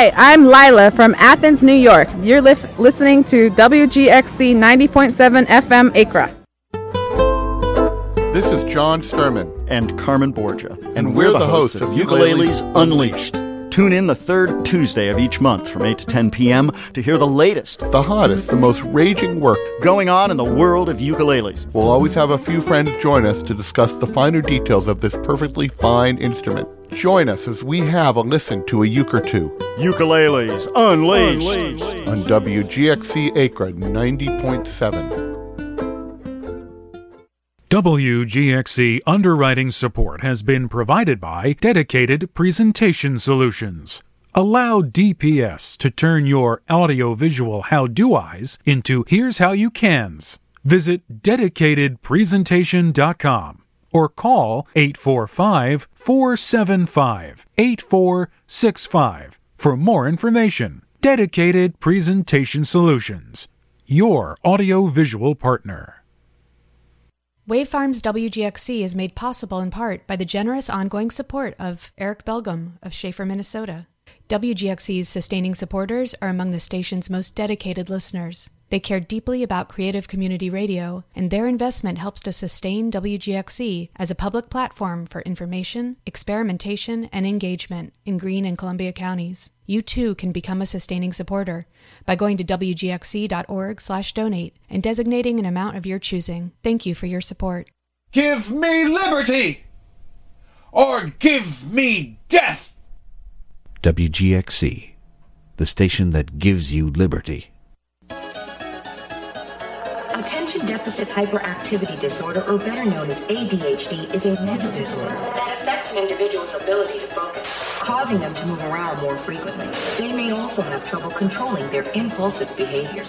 Hi, I'm Lila from Athens, New York. You're listening to WGXC 90.7 FM Accra. This is John Sturman and Carmen Borgia, and we're the hosts of Ukuleles Unleashed. Tune in the third Tuesday of each month from 8 to 10 p.m. to hear the latest, the hottest, the most raging work going on in the world of ukuleles. We'll always have a few friends join us to discuss the finer details of this perfectly fine instrument. Join us as we have a listen to a uke or two. Ukuleles Unleashed on WGXC Accra 90.7. WGXC underwriting support has been provided by Dedicated Presentation Solutions. Allow DPS to turn your audiovisual how-do-eyes into here's how you cans. Visit dedicatedpresentation.com or call 845-475-8465 for more information. Dedicated Presentation Solutions, your audiovisual partner. Wave Farms WGXC is made possible in part by the generous ongoing support of Eric Belgum of Schaefer, Minnesota. WGXC's sustaining supporters are among the station's most dedicated listeners. They care deeply about creative community radio, and their investment helps to sustain WGXC as a public platform for information, experimentation, and engagement in Greene and Columbia counties. You too can become a sustaining supporter by going to wgxc.org/donate and designating an amount of your choosing. Thank you for your support. Give me liberty, or give me death! WGXC, the station that gives you liberty. Attention Deficit Hyperactivity Disorder, or better known as ADHD, is a mental disorder that affects an individual's ability to focus, causing them to move around more frequently. They may also have trouble controlling their impulsive behaviors.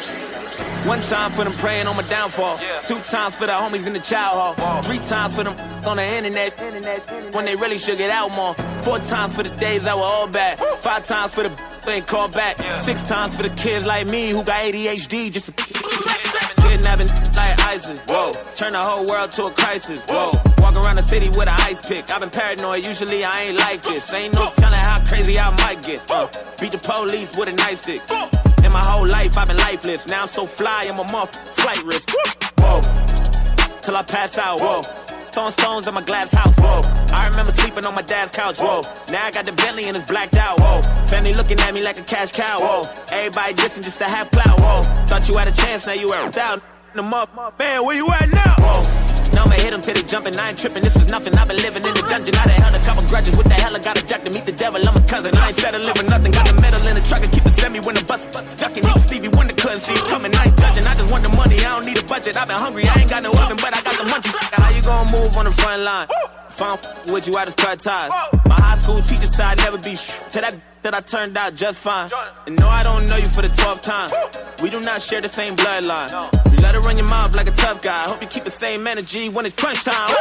One time for them praying on my downfall. 2 times for the homies in the child hall. 3 times for them on the internet when they really should get out more. 4 times for the days that were all bad. 5 times for the who ain't called back. 6 times for the kids like me who got ADHD just to kidnapping like ISIS. Whoa, turn the whole world to a crisis. Whoa, walk around the city with an ice pick. I've been paranoid, usually I ain't like this. Ain't no telling how crazy I might get. Beat the police with a nightstick. In my whole life I've been lifeless. Now I'm so fly, I'm a flight risk. Whoa, till I pass out. Whoa, throwing stones at my glass house. Whoa, I remember sleeping on my dad's couch. Whoa, now I got the Bentley and it's blacked out. Whoa, family looking at me like a cash cow. Whoa, everybody dissing just to have clout. Whoa, thought you had a chance, now you out. Them up, man, where you at now? Whoa, now I'ma hit them till they jumping. I ain't tripping, this is nothing. I've been living in the dungeon. I done held a couple grudges. What the hell? I got a jack to meet the devil. I'm a cousin. I ain't settling for nothing. Got the metal in the truck and keep the semi when the bus ducking. Even Stevie Wonder couldn't see it coming. I ain't judging. I just want the money. I don't need a budget. I've been hungry. I ain't got no oven, but I got the munchies. How you gonna move on the front line? If I don't with you, I just cut ties. My high school teacher said I'd never be to that I turned out just fine. And no, I don't know you for the 12th time. We do not share the same bloodline. You let her run your mouth like a tough guy. Hope you keep the same energy when it's crunch time.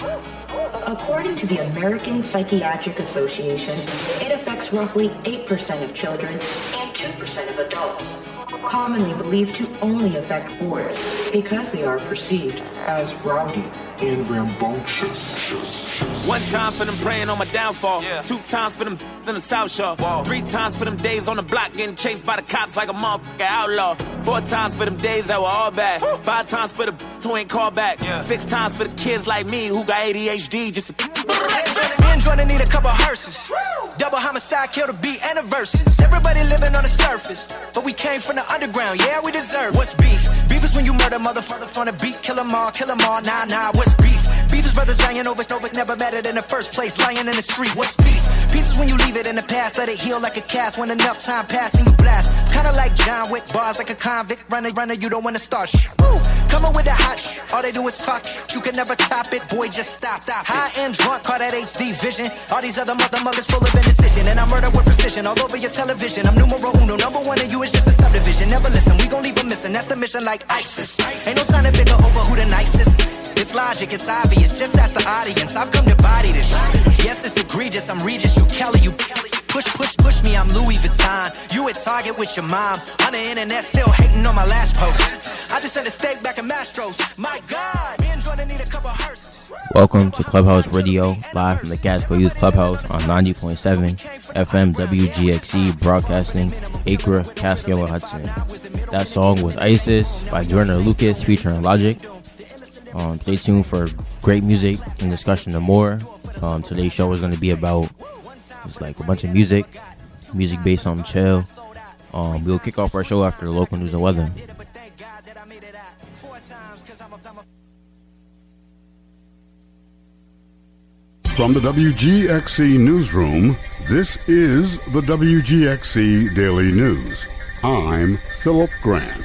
According to the American Psychiatric Association, it affects roughly 8% of children and 2% of adults. Commonly believed to only affect boys because they are perceived as rowdy and rambunctious. 1 time for them praying on my downfall. 2 times for them in the South Shore. 3 times for them days on the block getting chased by the cops like a motherfucking outlaw. 4 times for them days that were all bad. 5 times for the who ain't called back. 6 times for the kids like me who got ADHD just to Me and Jordan need a couple hearses. Double homicide, kill the beat and the verses. Everybody living on the surface, but we came from the underground, yeah, we deserve it. What's beef? Beef is when you murder motherfucker on the beat. Kill them all, nah, what's beef? Beef is brothers lying over, never mattered in the first place, lying in the street. What's peace? Peace is when you leave it in the past, let it heal like a cast. When enough time passes and you blast. Kinda like John Wick, bars like a convict. Runner, you don't wanna start shit. Woo! Coming with the hot shit, all they do is talk. You can never top it, boy, just stop. High and drunk, call that HD vision. All these other motherfuckers full of indecision. And I murder with precision all over your television. I'm numero uno, number 1 and you is just a subdivision. Never listen, we gon' leave them missing. That's the mission like ISIS. Ain't no time to bigger over who the nicest. It's logic, it's obvious, just ask the audience. I've come to body this. Yes, it's egregious, I'm Regis, you Kelly, you push me, I'm Louis Vuitton. You at Target with your mom. On the internet, still hating on my last post. I just sent a steak back in Mastro's. My God, Welcome to Clubhouse Radio, live from the Gadsco Youth Clubhouse on 90.7 FM WGXC, broadcasting Acre, Catskill, and Hudson. That song was ISIS by Joyner Lucas featuring Logic. Stay tuned for great music and discussion and more. Today's show is going to be about just like a bunch of music based on chill. We'll kick off our show after the local news and weather. From the WGXC newsroom, this is the WGXC Daily News. I'm Philip Grant.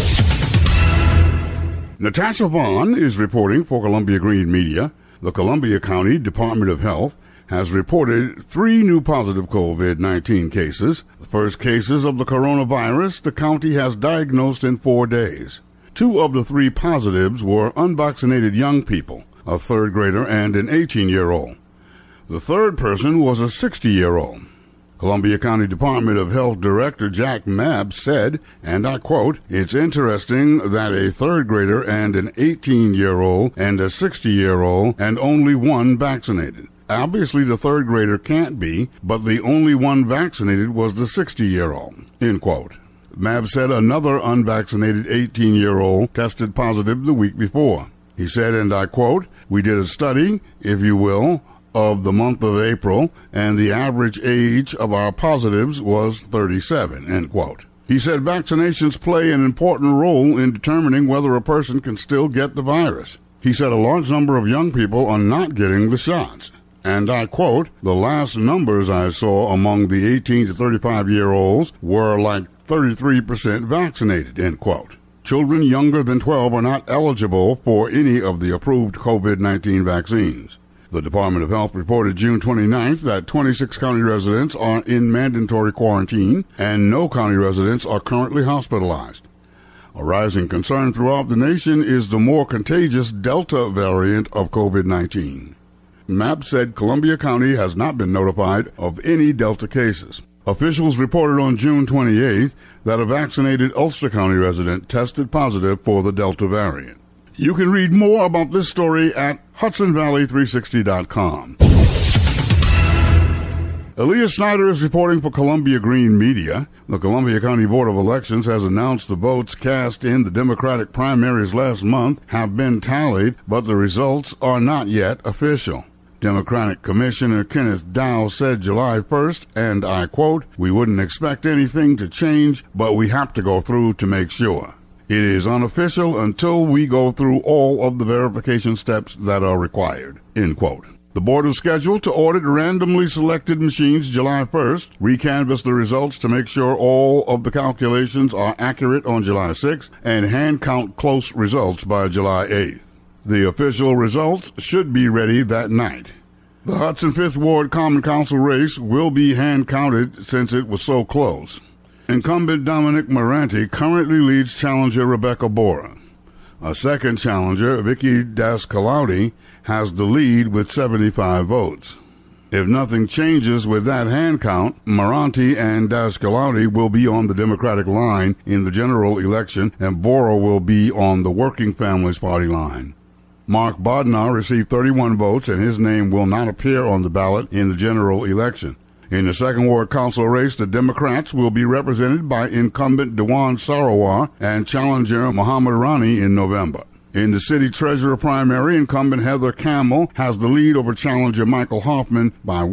Natasha Vaughn is reporting for Columbia Green Media. The Columbia County Department of Health has reported 3 new positive COVID-19 cases. The first cases of the coronavirus the county has diagnosed in 4 days. 2 of the 3 positives were unvaccinated young people, a 3rd grader and an 18-year-old. The third person was a 60-year-old. Columbia County Department of Health Director Jack Mabb said, and I quote, "It's interesting that a 3rd grader and an 18-year-old and a 60-year-old and only 1 vaccinated. Obviously the 3rd grader can't be, but the only 1 vaccinated was the 60-year-old, end quote. Mabb said another unvaccinated 18-year-old tested positive the week before. He said, and I quote, "We did a study, if you will, of the month of April, and the average age of our positives was 37, end quote. He said vaccinations play an important role in determining whether a person can still get the virus. He said a large number of young people are not getting the shots. And I quote, "The last numbers I saw among the 18 to 35-year-olds were like 33% vaccinated, end quote. Children younger than 12 are not eligible for any of the approved COVID-19 vaccines. The Department of Health reported June 29th that 26 county residents are in mandatory quarantine and no county residents are currently hospitalized. A rising concern throughout the nation is the more contagious Delta variant of COVID-19. Mabb said Columbia County has not been notified of any Delta cases. Officials reported on June 28th that a vaccinated Ulster County resident tested positive for the Delta variant. You can read more about this story at HudsonValley360.com. Elias Snyder is reporting for Columbia Green Media. The Columbia County Board of Elections has announced the votes cast in the Democratic primaries last month have been tallied, but the results are not yet official. Democratic Commissioner Kenneth Dow said July 1st, and I quote, "We wouldn't expect anything to change, but we have to go through to make sure. It is unofficial until we go through all of the verification steps that are required," end quote. The board is scheduled to audit randomly selected machines July 1st, recanvass the results to make sure all of the calculations are accurate on July 6th, and hand count close results by July 8th. The official results should be ready that night. The Hudson 5th Ward Common Council race will be hand counted since it was so close. Incumbent Dominic Moranti currently leads challenger Rebecca Bora. A second challenger, Vicky Dascalauti, has the lead with 75 votes. If nothing changes with that hand count, Moranti and Dascalauti will be on the Democratic line in the general election, and Bora will be on the Working Families Party line. Mark Bodnar received 31 votes, and his name will not appear on the ballot in the general election. In the second ward council race, the Democrats will be represented by incumbent Dewan Sarawar and challenger Muhammad Rani in November. In the city treasurer primary, incumbent Heather Campbell has the lead over challenger Michael Hoffman by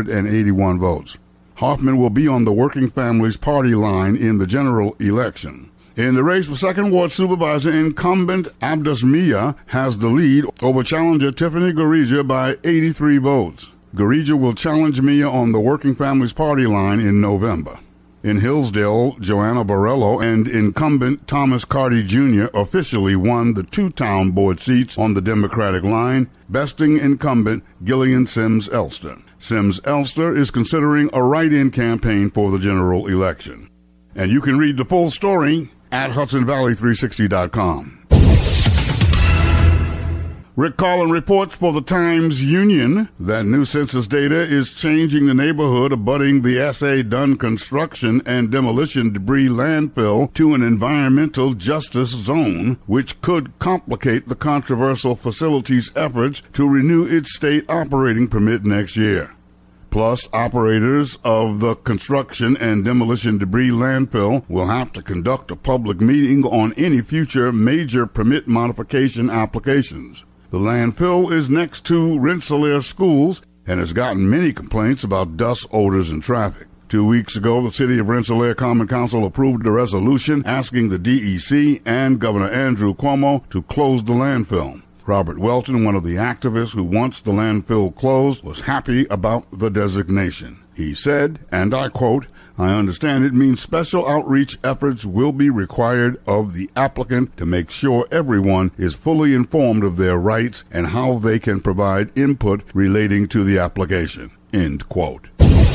181 votes. Hoffman will be on the Working Families Party line in the general election. In the race for second ward supervisor, incumbent Abdus Mia has the lead over challenger Tiffany Garija by 83 votes. Garija will challenge Mia on the Working Families Party line in November. In Hillsdale, Joanna Borello and incumbent Thomas Carty Jr. officially won the 2 town board seats on the Democratic line, besting incumbent Gillian Sims Elster. Sims Elster is considering a write-in campaign for the general election. And you can read the full story at HudsonValley360.com. Rick Collin reports for the Times-Union that new census data is changing the neighborhood abutting the S.A. Dunn construction and demolition debris landfill to an environmental justice zone, which could complicate the controversial facility's efforts to renew its state operating permit next year. Plus, operators of the construction and demolition debris landfill will have to conduct a public meeting on any future major permit modification applications. The landfill is next to Rensselaer schools and has gotten many complaints about dust, odors, and traffic. 2 weeks ago, the City of Rensselaer Common Council approved a resolution asking the DEC and Governor Andrew Cuomo to close the landfill. Robert Welton, one of the activists who wants the landfill closed, was happy about the designation. He said, and I quote, "I understand it means special outreach efforts will be required of the applicant to make sure everyone is fully informed of their rights and how they can provide input relating to the application." End quote.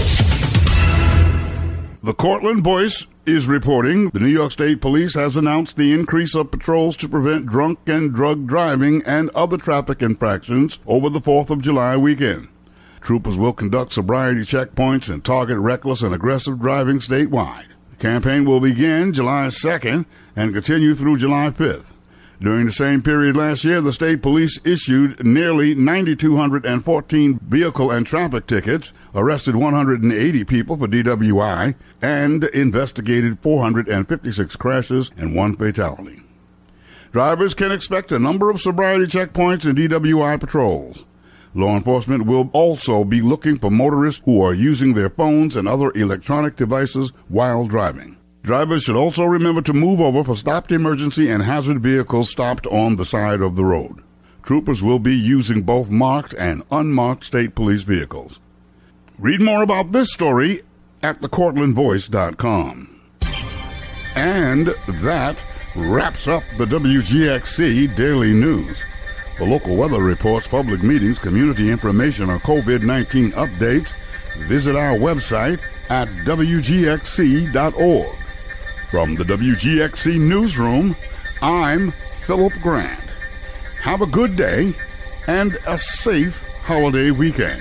The Cortland Voice is reporting the New York State Police has announced the increase of patrols to prevent drunk and drug driving and other traffic infractions over the 4th of July weekend. Troopers will conduct sobriety checkpoints and target reckless and aggressive driving statewide. The campaign will begin July 2nd and continue through July 5th. During the same period last year, the state police issued nearly 9,214 vehicle and traffic tickets, arrested 180 people for DWI, and investigated 456 crashes and 1 fatality. Drivers can expect a number of sobriety checkpoints and DWI patrols. Law enforcement will also be looking for motorists who are using their phones and other electronic devices while driving. Drivers should also remember to move over for stopped emergency and hazard vehicles stopped on the side of the road. Troopers will be using both marked and unmarked state police vehicles. Read more about this story at thecortlandvoice.com. And that wraps up the WGXC Daily News. For local weather reports, public meetings, community information, or COVID-19 updates, visit our website at WGXC.org. From the WGXC Newsroom, I'm Philip Grant. Have a good day and a safe holiday weekend.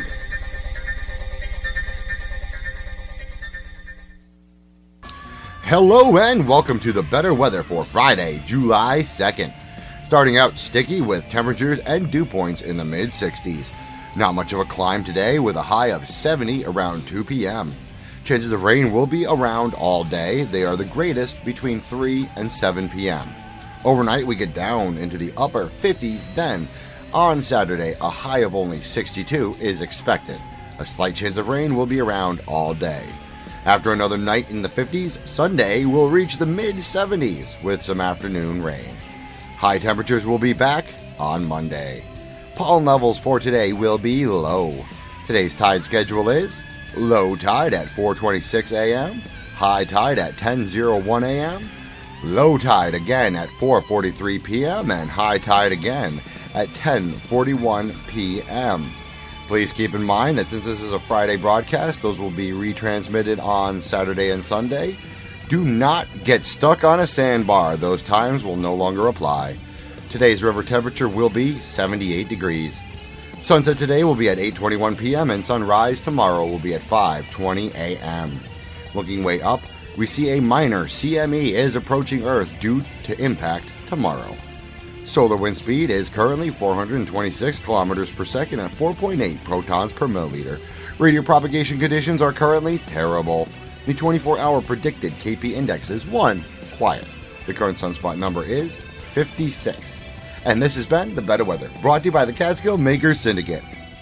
Hello and welcome to the better weather for Friday, July 2nd. Starting out sticky with temperatures and dew points in the mid-60s. Not much of a climb today with a high of 70 around 2 p.m. Chances of rain will be around all day. They are the greatest between 3 and 7 p.m. Overnight we get down into the upper 50s, then on Saturday a high of only 62 is expected. A slight chance of rain will be around all day. After another night in the 50s, Sunday will reach the mid-70s with some afternoon rain. High temperatures will be back on Monday. Pollen levels for today will be low. Today's tide schedule is low tide at 4:26 a.m., high tide at 10:01 a.m., low tide again at 4:43 p.m., and high tide again at 10:41 p.m. Please keep in mind that since this is a Friday broadcast, those will be retransmitted on Saturday and Sunday. Do not get stuck on a sandbar. Those times will no longer apply. Today's river temperature will be 78 degrees. Sunset today will be at 8:21 p.m. and sunrise tomorrow will be at 5:20 a.m. Looking way up, we see a minor CME is approaching Earth due to impact tomorrow. Solar wind speed is currently 426 kilometers per second at 4.8 protons per milliliter. Radio propagation conditions are currently terrible. The 24-hour predicted KP index is 1, quiet. The current sunspot number is 56. And this has been The Better Weather, brought to you by the Catskill Makers Syndicate.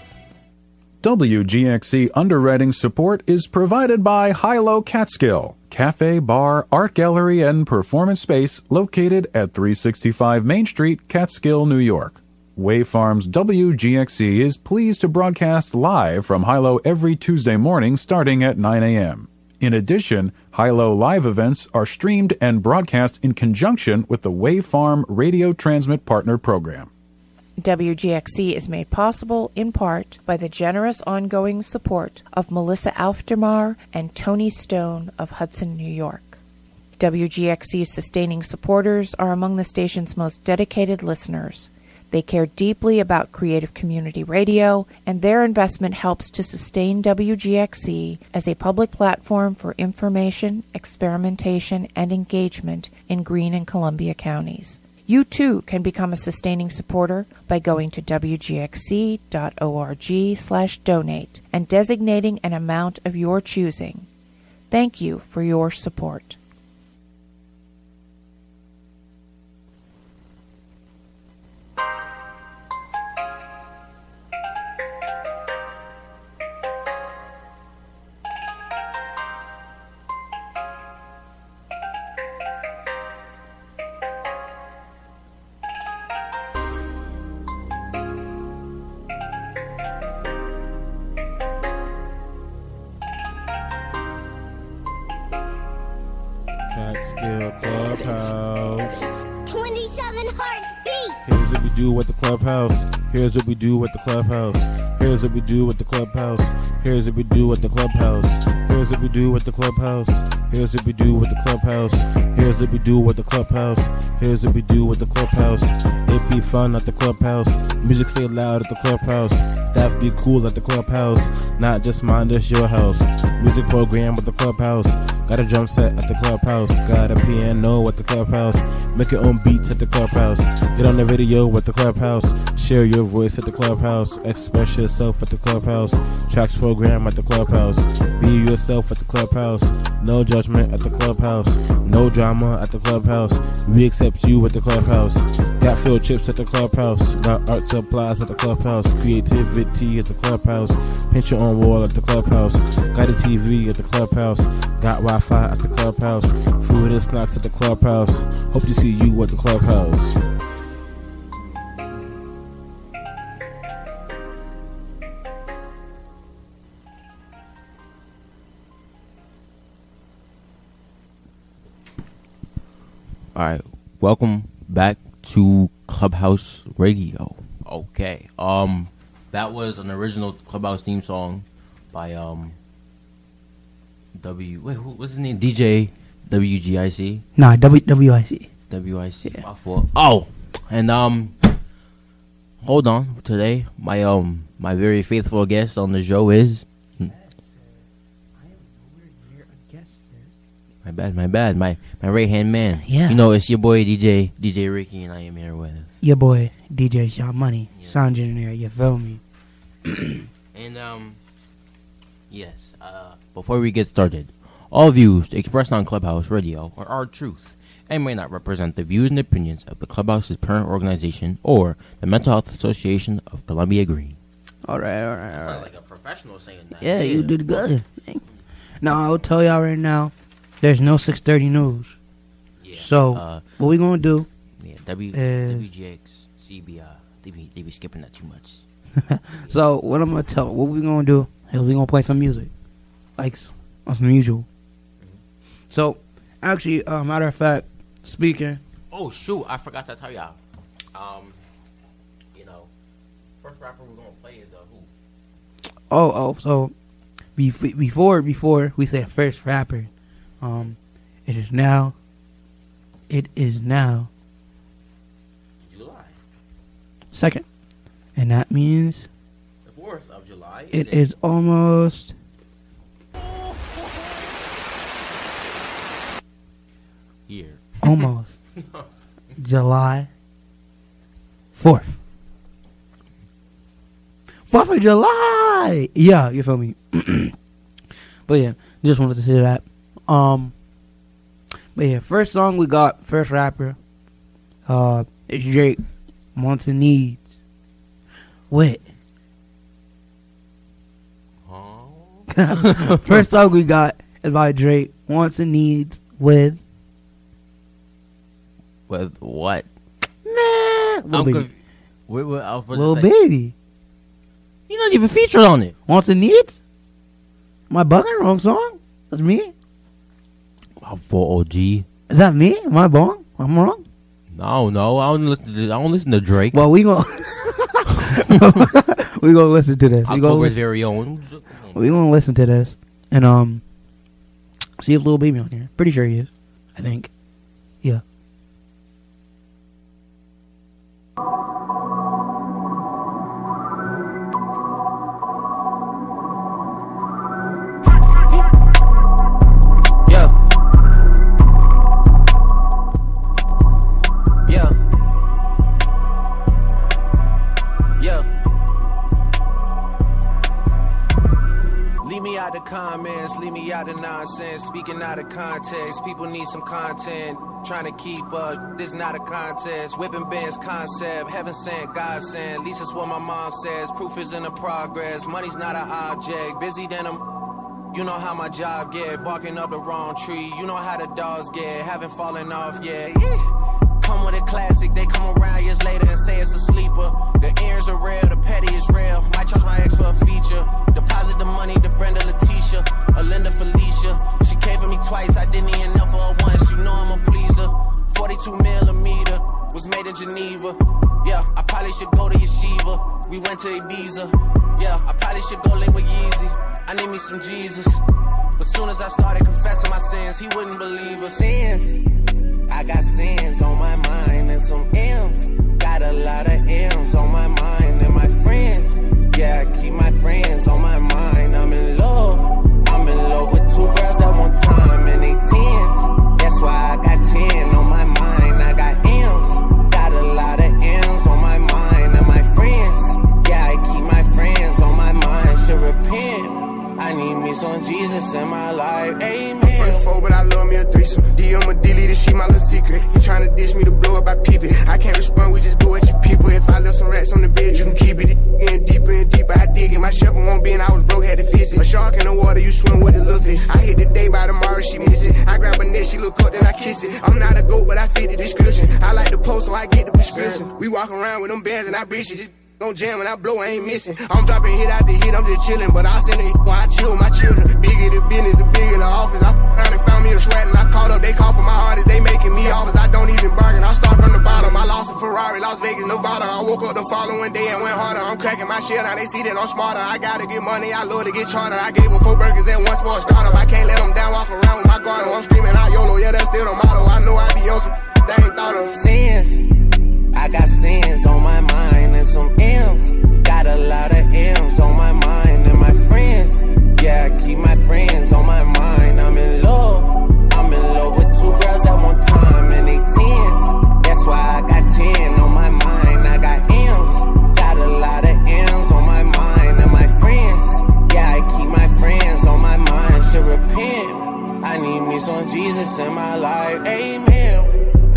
WGXC underwriting support is provided by Hilo Catskill, cafe, bar, art gallery, and performance space located at 365 Main Street, Catskill, New York. Wave Farms WGXC is pleased to broadcast live from Hilo every Tuesday morning starting at 9 a.m. In addition, Hilo live events are streamed and broadcast in conjunction with the Wave Farm Radio Transmit Partner Program. WGXC is made possible in part by the generous ongoing support of Melissa Aufdermar and Tony Stone of Hudson, New York. WGXC's sustaining supporters are among the station's most dedicated listeners. They They care deeply about creative community radio, and their investment helps to sustain WGXC as a public platform for information, experimentation, and engagement in Greene and Columbia counties. You too can become a sustaining supporter by going to wgxc.org/donate and designating an amount of your choosing. Thank you for your support. Catskill Clubhouse. 27 hearts beat. Here's what we do with the Clubhouse. Here's what we do with the Clubhouse. Here's what we do with the Clubhouse. Here's what we do with the Clubhouse. Here's what we do with the Clubhouse. Here's what we do with the Clubhouse. Here's what we do with the Clubhouse. Here's what we do with the Clubhouse. It be fun at the Clubhouse. Music stay loud at the Clubhouse. Staff be cool at the Clubhouse. Not just mine, this your house. Music program with the Clubhouse. Got a drum set at the Clubhouse. Got a piano at the Clubhouse. Make your own beats at the Clubhouse. Get on the radio with the Clubhouse. Share your voice at the Clubhouse. Express yourself at the Clubhouse. Tracks program at the Clubhouse. Be yourself at the Clubhouse. No judgment at the Clubhouse. No drama at the Clubhouse. We accept you at the Clubhouse. Got field trips at the Clubhouse. Got art supplies at the Clubhouse. Creativity at the Clubhouse. Paint your own wall at the Clubhouse. Got a TV at the Clubhouse. Got Wi-Fi at the Clubhouse. Food and snacks at the Clubhouse. Hope to see you at the Clubhouse. Alright, welcome back to Clubhouse Radio. Okay, that was an original Clubhouse theme song by what's his name? DJ WGIC? Nah, WIC. WIC. Yeah. Oh, and hold on. Today, my very faithful guest on the show is. My bad. My right hand man. Yeah. You know, it's your boy DJ Ricky, and I am here with your boy DJ Sean Money, sound engineer. You feel me? And yes. Before we get started, all views expressed on Clubhouse Radio are our truth and may not represent the views and opinions of the Clubhouse's parent organization or the Mental Health Association of Columbia Greene. All right. Like a professional saying that. Yeah, you did good. Now I'll tell y'all right now. There's no 6:30 news. Yeah. So what we gonna do? Yeah, WGX, CBI. They be skipping that too much. So what we gonna do is we gonna play some music, like some usual. Mm-hmm. So actually, matter of fact, speaking. Oh shoot! I forgot to tell y'all. First rapper we're gonna play is who? So before we say the first rapper. It is now July 2nd, and that means the 4th of July. It is almost here. Almost July 4th. 4th of July. Yeah, you feel me? But yeah, just wanted to say that. But yeah, first song we got, first rapper, it's Drake, Wants and Needs, with. First song we got is by Drake, Wants and Needs, with. With what? Lil Baby. Lil Baby. You're not even featured on it. Wants and Needs? Am I bugging? Wrong song? That's me. For OG. Is that me? Am I wrong? I'm wrong? No. I don't listen to Drake. Well, we gonna listen to this. October's very own. We gonna listen to this and see if Lil Baby on here. Pretty sure he is. I think. Yeah. Just leave me out of nonsense, speaking out of context. People need some content, trying to keep up. This not a contest. Whipping bands concept, heaven sent, God sent. At least it's what my mom says. Proof is in the progress. Money's not an object. Busy than I'm. You know how my job get, barking up the wrong tree. You know how the dogs get, haven't fallen off yet. Come with a classic, they come around years later and say it's a sleeper. The earrings are real, the petty is real. Might charge my ex for a feature. Deposit the money to Brenda Letitia, or Linda Felicia. She came for me twice, I didn't even know for her once. You know I'm a pleaser. 42 millimeter, was made in Geneva. Yeah, I probably should go to Yeshiva. We went to Ibiza. Yeah, I probably should go link with Yeezy. I need me some Jesus. But soon as I started confessing my sins, he wouldn't believe us. Sins, I got sins on my mind and some M's. Got a lot of M's on my mind and my friends. Yeah, I keep my friends on my mind. I'm in love with two girls at one time and they tens. That's why I got 10 on my mind. I got M's, got a lot of M's on my mind and my friends. Yeah, I keep my friends on my mind. Should repent. I need me some Jesus in my life, amen. I'm from the 4, but I love me a threesome. DM a delete this shit, my little secret. He tryna dish me to blow up, I peep it. I can't respond, we just go at your people. If I left some rats on the bed, you can keep it. Getting deeper and deeper, I dig it. My shovel won't be, and I was broke, had to fix it. A shark in the water, you swim with a little fish. I hit the day, by tomorrow she miss it. I grab her neck, she look up, then I kiss it. I'm not a goat, but I fit the description. I like the post, so I get the prescription. We walk around with them bands, and I breach it. Gon' jam when I blow, I ain't missing. I'm dropping hit after hit, I'm just chillin'. But I send it while I chill with my children. Bigger the business, the bigger the office. I found and found me a sweat and I caught up. They call for my artists, they making me offers. I don't even bargain, I start from the bottom. I lost a Ferrari, Las Vegas, Nevada. I woke up the following day and went harder. I'm cracking my shit, now they see that I'm smarter. I gotta get money, I love to get charter. I gave them 4 burgers at once for a startup. I can't let them down, walk around with my guard. I'm screaming out YOLO, yeah, that's still the motto. I know I be on some they ain't thought of. Sins, I got sins on my mind and some M's. Got a lot of M's on my mind and my friends. Yeah, I keep my friends on my mind. I'm in love with 2 girls at one time and they tens. That's why I got 10 on my mind. I got M's, got a lot of M's on my mind and my friends. Yeah, I keep my friends on my mind. Should repent. I need me some Jesus in my life. Amen.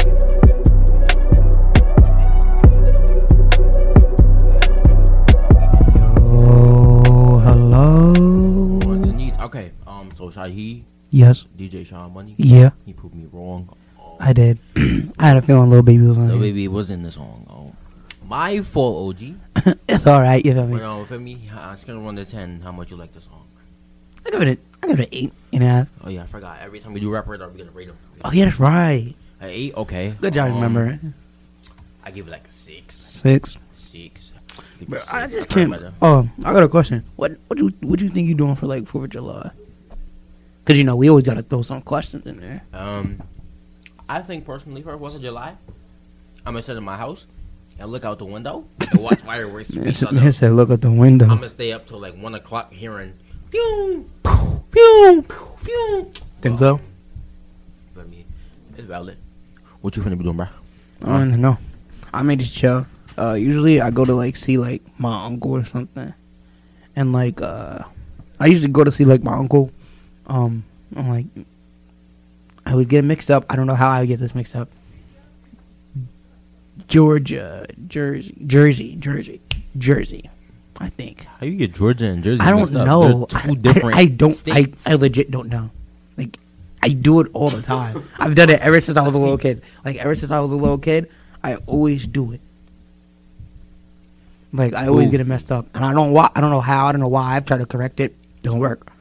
Okay, so Shahi, yes, DJ Sean Money, yeah, he proved me wrong. I did. I had a feeling Lil Baby was on Lil here. Baby was in the song. My fault, OG. It's alright, you feel me? But for me, I was gonna run to 10. How much you like the song? I give it an 8.5. Oh yeah, I forgot. Every time we do rap radar, we gotta rate them. Oh yeah, that's right. 8, okay. Good job, remember. I give it like a 6. 6. 6. But I just can't. Oh, I got a question. What do you think you're doing for like 4th of July? Because you know we always gotta throw some questions in there. I think personally for 4th of July, I'm gonna sit in my house and look out the window and watch fireworks. He said, "Look out the window." I'm gonna stay up till like 1 o'clock hearing pew, pew, pew, pew. Think so? For me, it's valid. What you finna be doing, bro? I don't know. I may just chill. Usually I go to like see like my uncle or something, and like I usually go to see like my uncle. I'm like, I would get mixed up. I don't know how I would get this mixed up. Georgia, Jersey. I think. How you get Georgia and Jersey? I don't know. They're 2 different. I don't. States. I legit don't know. Like, I do it all the time. I've done it ever since I was a little kid. Like ever since I was a little kid, I always do it. Like I always get it messed up, and I don't know how. I don't know why. I've tried to correct it. Don't work.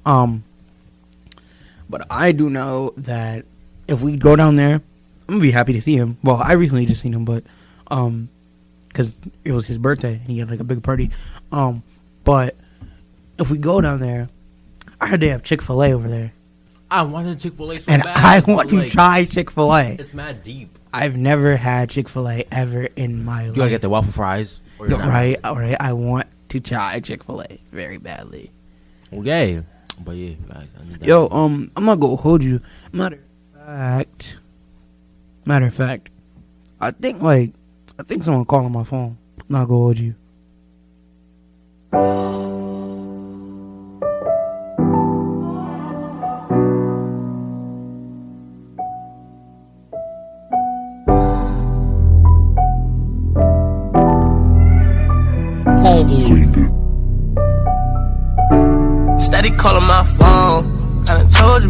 But I do know that if we go down there, I'm gonna be happy to see him. Well, I recently just seen him, but because it was his birthday and he had like a big party. But if we go down there, I heard they have Chick-fil-A over there. I wanted Chick-fil-A so and bad. I want to try Chick-fil-A. It's mad deep. I've never had Chick-fil-A ever in my life. You gotta get the waffle fries. No, right. I want to try Chick-fil-A very badly. Okay. But yeah, I need that. Yo, I'm not gonna hold you. Matter of fact, I think someone calling my phone. I'm not gonna hold you.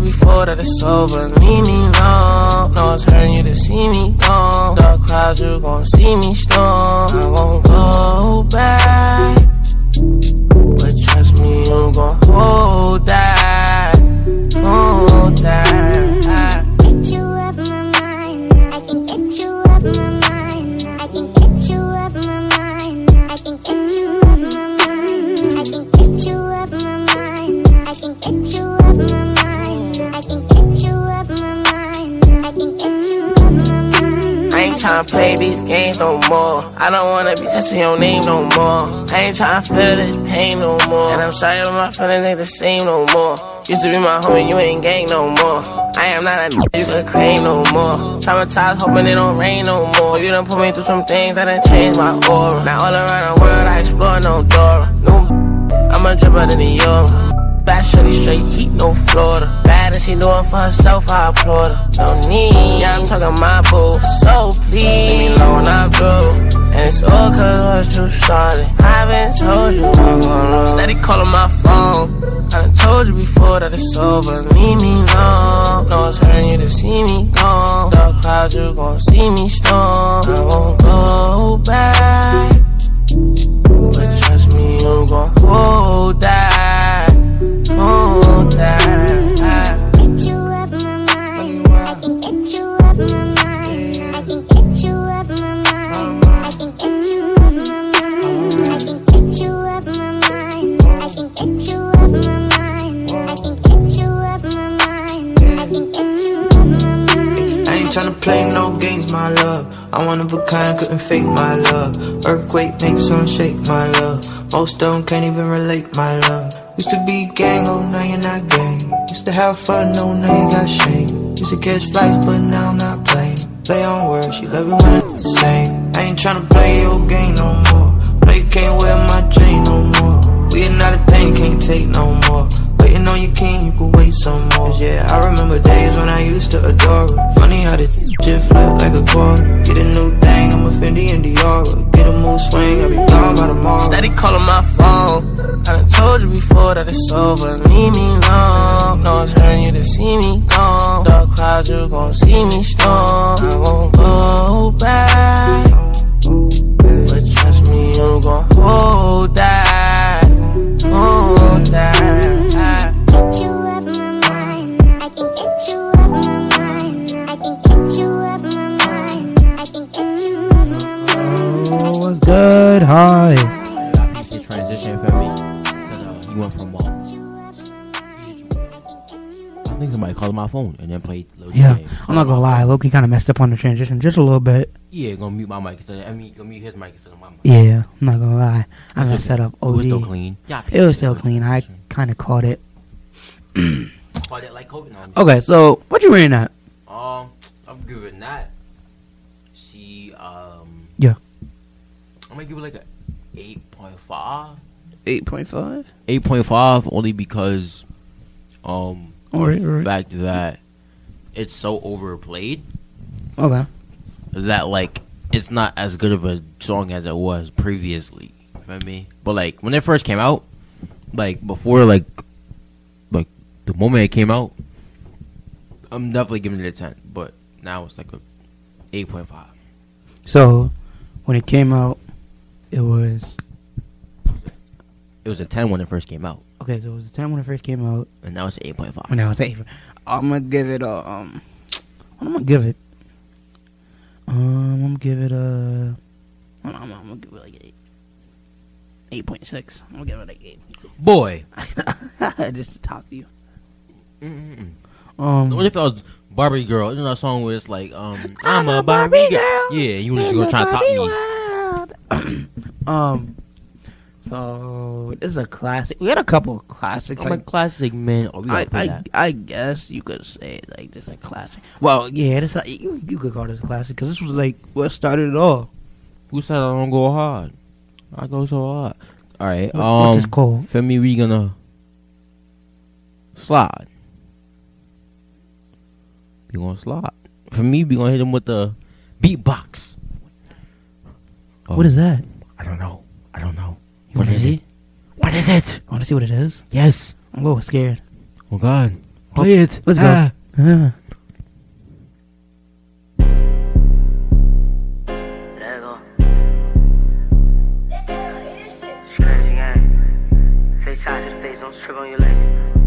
before that it's over. Leave me alone. No, it's hurting you to see me gone. Dark clouds, you gon' see me storm. I won't go back, but trust me, you gon' hold that, hold that. Get you up my mind. I can get you up my mind. I can get you up my mind. I can get you up my mind. I can get you up my mind. I can get you up my mind. I can get you up my mind. I can get you up my mind. I ain't tryna play these games no more. I don't wanna be touching your name no more. I ain't tryna feel this pain no more. And I'm sorry if my feelings ain't the same no more. Used to be my homie, you ain't gang no more. I am not a you could claim no more. Traumatized, hoping it don't rain no more. You done put me through some things that done changed my aura. Now all around the world I explore no door. No, I'm a dripper than the Euro. Bad shorty straight heat, no Florida. Bad and she doing for herself, I applaud her. No need, yeah, I'm talking my boo. So please, leave me alone, I'm through. And it's all cause once you started, I been told you I'm gonna steady calling my phone. I done told you before that it's over. Leave me alone. No, it's hurting you to see me gone. Dark clouds, you gon' see me storm. I won't go back, but trust me, you gon' hold that, hold that. Get you up my mind. I can get you up my mind. I can get you up my mind. I can get you up my mind. I can get you up my mind. I can get you up my mind. I can get you up my mind. I can get you up my mind. I ain't tryna play no games, my love. I'm one of a kind, couldn't fake my love. Earthquake makes some shake, my love. Most of them can't even relate, my love. Used to be gang, oh now you're not gang. Used to have fun, oh now you got shame. Used to catch flights, but now I'm not playing. Play on words, she love it when it's the same. I ain't tryna play your game no more. No, you can't wear my chain no more. We are not a thing, can't take no more. Waiting on your king, you can wait some more. Yeah, I remember days when I used to adore her. Funny how this shit flip like a quarter. Get a new thing, I'm a Fendi and Dior. Get a mood swing, I'll be gone by tomorrow. Steady calling my phone. I done told you before that it's over. Leave me alone. No, it's hurting you to see me gone. Dark clouds, you gon' see me storm. I won't go back, but trust me, you gon' hold that, hold that. Get you up my mind. I can get you up my mind. I can get you up my mind. I can get you up my mind. Oh, what's good? Hi. His transition for me. He went from I think somebody called my phone and then played Lil Yeah, J. I'm not gonna lie. Loki kind of messed up on the transition just a little bit. Yeah, gonna mute my mic instead. Gonna mute his mic instead of my mic. Yeah, I'm not gonna lie. I messed that up. It was still clean. Yeah, it was still clean. I kind of caught it. Caught it like COVID. Okay, so what you rating at? I'm giving that. Yeah. I'm gonna give it like a 8.5. 8.5. 8.5 only because Right. the fact that it's so overplayed. Okay. That like it's not as good of a song as it was previously. You feel me? But like when it first came out, like before like the moment it came out, I'm definitely giving it a 10. But now it's like a 8.5. So when it came out, it was a 10 when it first came out. Okay, so it was a 10 when it first came out, and now it's 8.5. Now it's 8. I'm gonna give it a what am I gonna give it? I'm gonna give it a. I'm gonna give it like 8.6. I'm gonna give it like 8.6. Boy, just to talk to you. What if I was Barbie Girl? You know that song where it's like, I'm a Barbie girl. Yeah, you was gonna try to top me. So this is a classic. We had a couple of classics. I'm a classic man. Oh, I guess you could say like this is a classic. Well, yeah, this like, you could call this a classic because this was like what started it all. Who said I don't go hard? I go so hard. All right. What's this called? For me, we gonna slide. We gonna slide. For me, we gonna hit him with the beatbox. What is that? I don't know. What is it? What is it? Want to see what it is? Yes. I'm a little scared. Oh God. Play it. Let's go. Trip on your legs.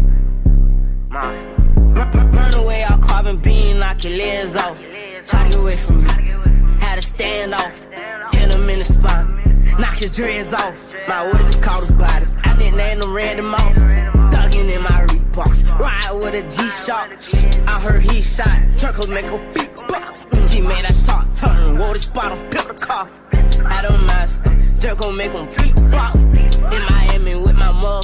Burn away all carbon beam, knock your legs off. Try to get away from me. Had to stand off. Hit him in the spine. Knock your dreads off. My words is called a body. I didn't name them Randy Moss. Thuggin' in my Reeboks. Ride with a G-Shock. I heard he shot. Turkles make a beatbox. He made that shot. Turn. Wore the spot on. Built the car. I don't mask. Jerk gon' make him beatbox. In Miami with my muff.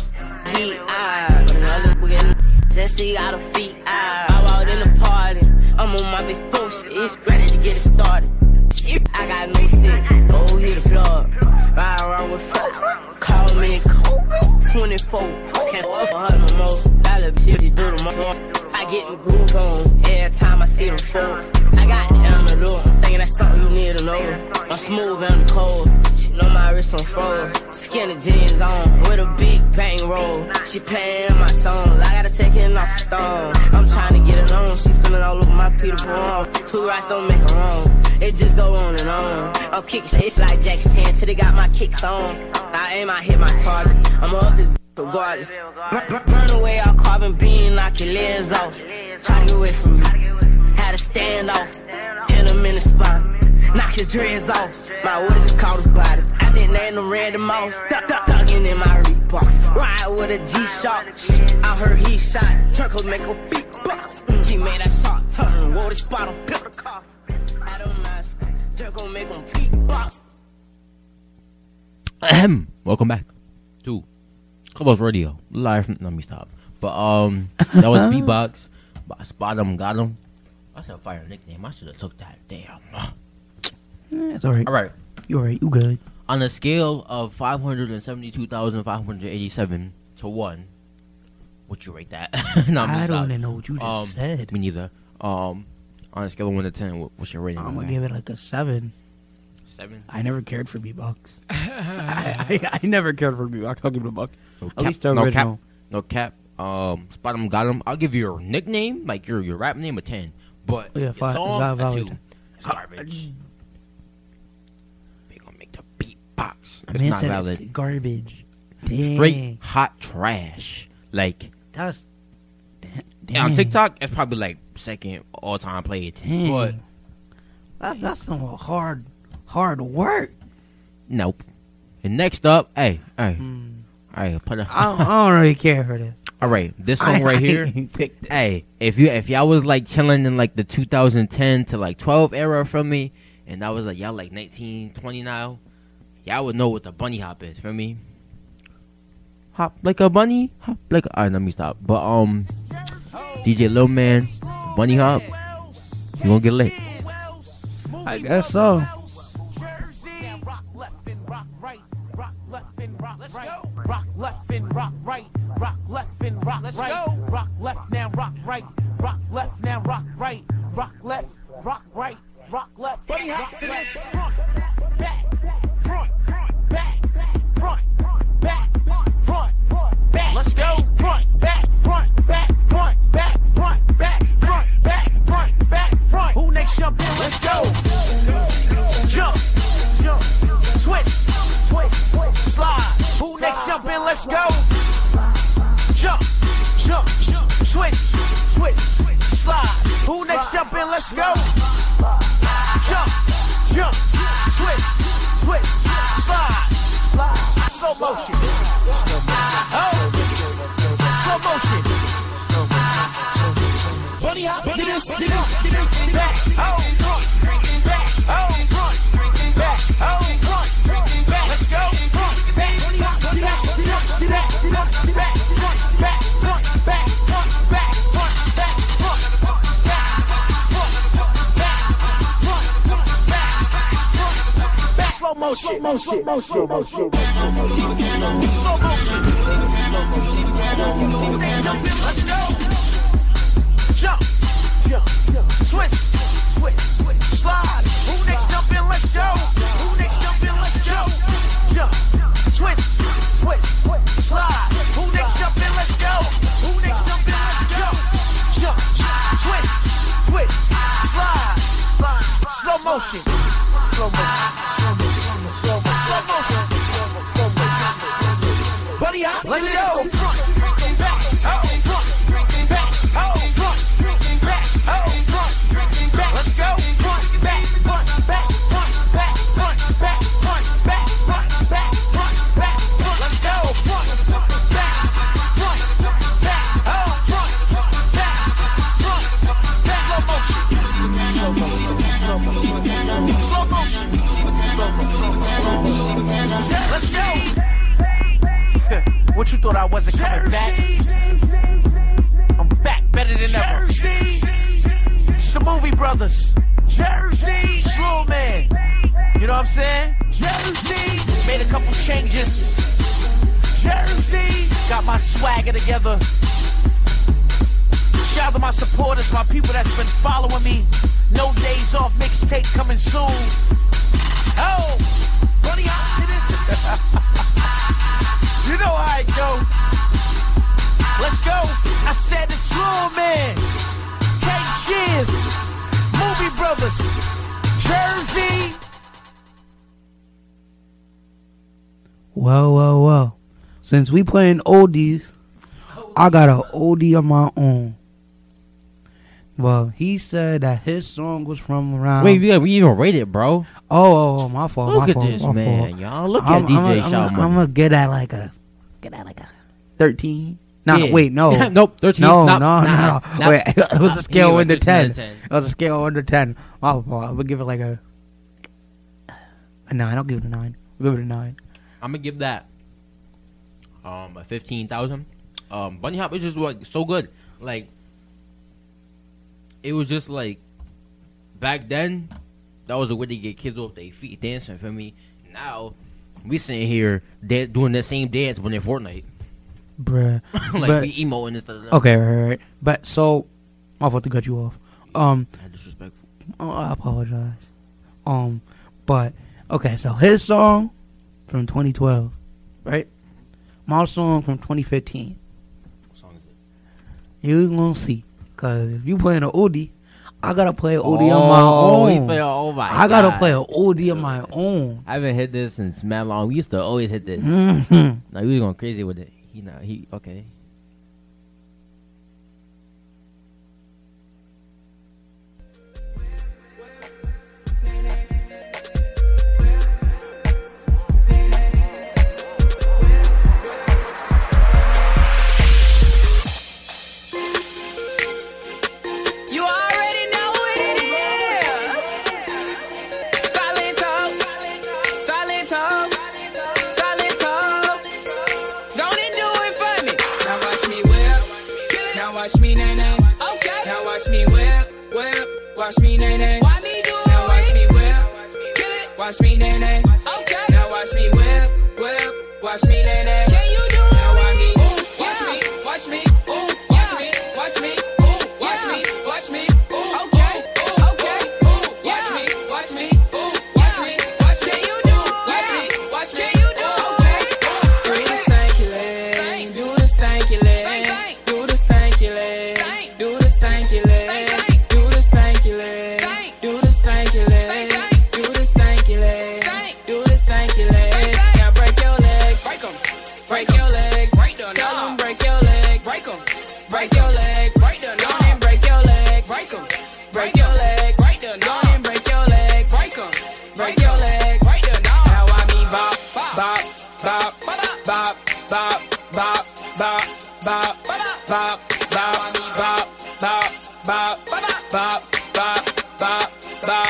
Since she got her feet out, I walked in the party. I'm on my big full shit, ready to get it started. Shit, I got no sticks. Go hit the plug. Ride around with folk. Call me Kobe 24. Can't fuck for her no more. That little shit, she do the most. I get the groove on every time I see them folks. I got the antidote. Thinking that's something you need to know. I'm smooth and cold. She know my wrist on froze. Skinny jeans on with a big bang roll. She paying my songs. I gotta take it off the thong. I'm trying to get it on. She feeling all over my Peter Pan. Two rights don't make her wrong. It just go on and on. I'm kicking shit like Jackie Chan till they got my kicks on. I aim, I hit my target. I'm up this regardless. Burn away all carbon beam, knock your legs off. Try to get away from me. Had to stand off. Hit him in the spine. Knock your dreads off. My words is called a body. I didn't name them Randy Moss. Thuggin' in my Reeboks. Ride with a G-Shock. I heard he shot. Turkles make a beatbox. He made that shot. Turn. Wore the spot on. Built the car. I don't mask. Jerk gon' make him beatbox. Welcome back to Clubhouse Radio. Live from... Let me stop. But, that was Beatbox by Spot 'em, Got 'em. That's a fire nickname. I should have took that. Damn. It's alright. Alright. You alright. You good. On a scale of 572,587 to 1, would you rate that? No, I don't even know what you just said. Me neither. On a scale of 1 to 10, what's your rating? I'm gonna give it like a 7. 7? I never cared for beatbox. I never cared for beatbox. I'll give it a buck. No At cap, least the original. No cap. Spot 'em, Got 'em. I'll give you your nickname, like your rap name, a 10. But Yeah, your five. song, a 2. Valid. It's garbage. They gonna make the beatbox. A It's man not said valid. it's garbage. Dang. Straight hot trash. Like That's on TikTok, it's probably like second all time played. Dang. But That's some hard work. nope. And next up, hey, put a. I don't really care for this. All right, this song right here. Hey, if y'all was like chilling in like the 2010 to like 12 era from me, and I was like y'all like 19, 20 now, y'all would know what the bunny hop is. For me, hop like a bunny, hop like. Alright, let me stop. But DJ Lil Man, bunny hop, you gonna get lit. I guess so. Rock left and rock right. Rock left and rock right. Rock left now, rock right. Rock left now, rock right. Rock left, rock right. Rock left. Buddy hop to this. Front, back, front, back, front, back, front, back. Let's go. Front, back, front, back, front, back, front, back, front, back, front, back, front. Who next jump in? Let's go. Jump, jump, twist, twist, slide. Who next jump in? Let's go. Jump, jump, twist, twist, slide. Who next jump in? Let's go. Jump, jump, twist, twist, slide, slide. Slow motion. Oh, slow motion. Bunny hop, back, oh, back, oh, back, oh, back. Let's go. Back, slow motion, slow motion, slow motion. Let's go. Jump, jump, twist, twist, slide. Who next jump in? Let's go. Who next jump in? Let's go. Jump, twist, twist, slide. Who next jump in? Let's go. Who next jump in? Let's go. motion. Slow motion. Slow motion. Slow motion. Slow motion. Buddy hop, let's go. Front, back, oh, front, back, oh, front, back, oh, front, back. Let's go. Front, back, front, back, front, back, front, back, front, back, front, back, front, back, front. Let's go. Front, back, front, back, oh, front, back, front, back. Slow motion. Slow motion. Slow motion. Slow motion. Slow motion. Let's go. What you thought I wasn't coming back? I'm back better than ever. It's the Movie Brothers. Jersey. Slow Man. You know what I'm saying? Jersey. Made a couple changes. Jersey. Got my swagger together. Shout out to my supporters, my people that's been following me. No Days Off mixtape coming soon. Oh, buddy, I did this. You know how it go. Let's go. I said it's Lil Man. K-Shiz. Movie Brothers. Jersey. Well. Since we playing oldies, I got an oldie of my own. Well, he said that his song was from around... Wait, we even rated, bro. Oh, my fault. Look at this man, y'all. Look at DJ Shout Money. I'm gonna get at like a 13. No, Yeah. wait, no. Nope, 13. No. Nah. Wait, it was a scale Yeah, under 10. 10. It was a scale under 10. My fault. I'm gonna give it like a 9. I'll give it a 9. I'll give it a 9. I'm gonna give that a 15,000. Bunny Hop is just like so good. Like it was just like back then that was a way to get kids off their feet dancing for me. Now we sitting here doing the same dance when they're Fortnite. Bruh. Like we emoing instead of that. Okay, right. But so my fault to cut you off. Disrespectful. Oh, I apologize. But okay, so his song from 2012, right? My song from 2015. What song is it? You gonna see, cause if you playing an oldie, I gotta play an oldie on my own. I gotta play an oldie on my own. I haven't hit this since mad long. We used to always hit this. Mm-hmm. Now we was going crazy with it. Okay. Watch me, nay-nay. Okay. Now watch me whip. Watch me, nay-nay. Why me do it? Now watch me whip. Watch me, nay-nay. Okay. Now watch me whip. Watch me, nay-nay. Can you do it? Now watch me. Watch me. Watch me. Watch me. Watch me. Watch me. Watch me. Okay. Okay. Watch me. Watch me. Watch me. Watch me. Can you do it? Watch me. Watch me. Can you do it? Okay. Do the stanky leg. Do the stanky leg. Do the stanky leg. Do the stanky leg. Do the stanky leg. Do the stanky leg. Do the stanky leg. Do the stanky leg. Now break your legs. Break them. Break your legs. Tell them break your legs. Break them. Break your legs. Break them. Go and break your legs. Break them. Break your legs. Break them. Go and break your legs. Break them. Break your legs. Break them. Now I mean bop, bop, bop, bop, bop, bop, bop, bop, bop, bop, bop, bop, bop, bop, bop, bop, bop,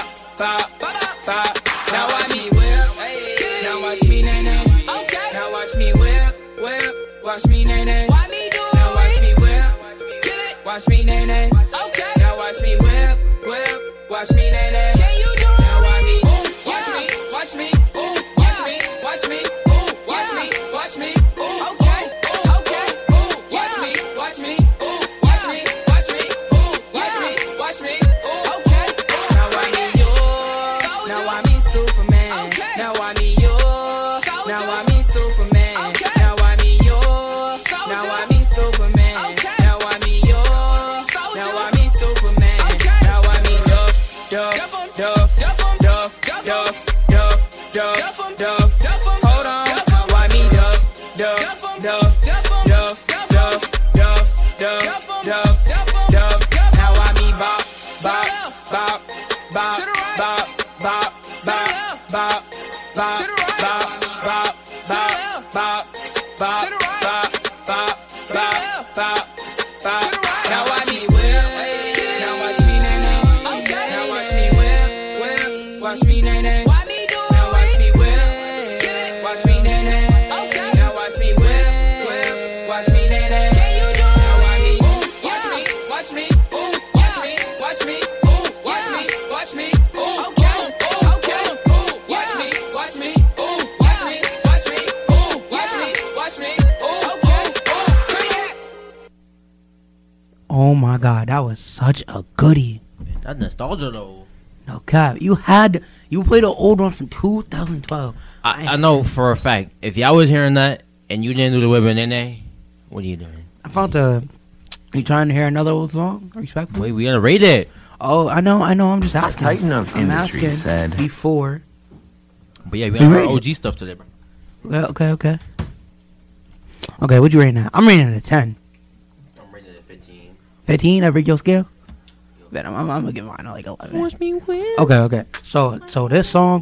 bop. Now watch me whip. Now watch me nay-nay. Okay. Now watch me whip. Watch me nay-nay. Why me do it? Now watch me whip. Watch me nay-nay. Okay. Now watch me whip. Watch me nay-nay. Can you do it? Now watch me. Watch me. Watch me. Watch me. Watch me. Watch me. Watch me. Okay. Okay. Watch me. Watch me. Watch me. Watch me. Watch me. Watch me. Okay. Now I need you. Now I mean Superman. Now I need you. Now I mean Superman. Now I need you. Now I mean Superman. Now I mean you. Now I mean Superman. Now I mean Duff, Duff, Duff, duff, duff, duff. Hold on, why me duff, duff, duff, duff, duff, duff, duff, duff, duff. Now why me bop, bop, bop, bop, bop, bop, bop, bop, bop, bop, bop, bop, bop, bop, bop, bop, bop, bop. Now watch me whip, now watch me nay nay. Now watch me whip, whip, watch me nay nay. Now watch me whip, watch me nay nay. Now watch me whip, whip, watch me nay nay. Now watch me, watch me, watch me, watch me, watch me, watch me, watch me, okay, okay, watch me, watch me, watch me, watch me, watch me, watch me, okay. Oh my God, that was such a goodie. That's nostalgia though. No cap. You played an old one from 2012. I know for a fact. If y'all was hearing that and you didn't do the whip and nene, what are you doing? I found you trying to hear another old song? Respectful. Wait, we gotta rate it. Oh, I know. I'm just asking. Titan of I'm Industry asking said. before. But yeah, we got our OG stuff today, bro. Okay. Okay, what you rating that? I'm rating it a 10. I'm rating it a 15. 15? Every your scale? But I'm gonna give mine like 11. Watch me win. Okay. So this song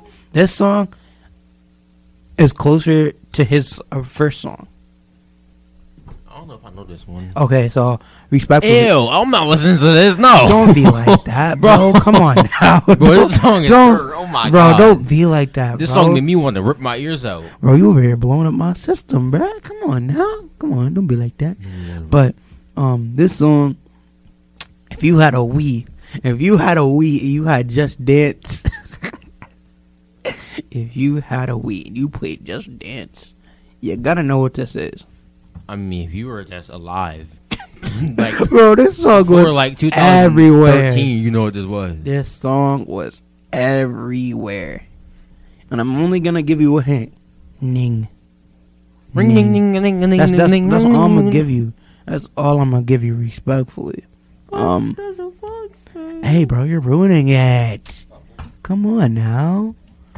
is closer to his first song. I don't know if I know this one. Okay, so respectfully. Ew, I'm not listening to this. No, don't be like that, bro. Come on now, bro. This song is hurt. Oh my God, God, don't be like that. This bro. song made me want to rip my ears out, bro. You over here blowing up my system, bro. Come on now, don't be like that. Yeah, but this song, if you had a Wii, you had Just Dance. If you had a Wii and you played Just Dance, you gotta know what this is. I mean, if you were just alive, like, bro, this song was like 2013, everywhere. You know what this was. This song was everywhere, and I'm only gonna give you a hint. Ning, ring, ning, ning, ning, ning, that's ning, all ning, I'm gonna ning. give you. That's all I'm gonna give you, respectfully. Hey, bro, you're ruining it. Come on now.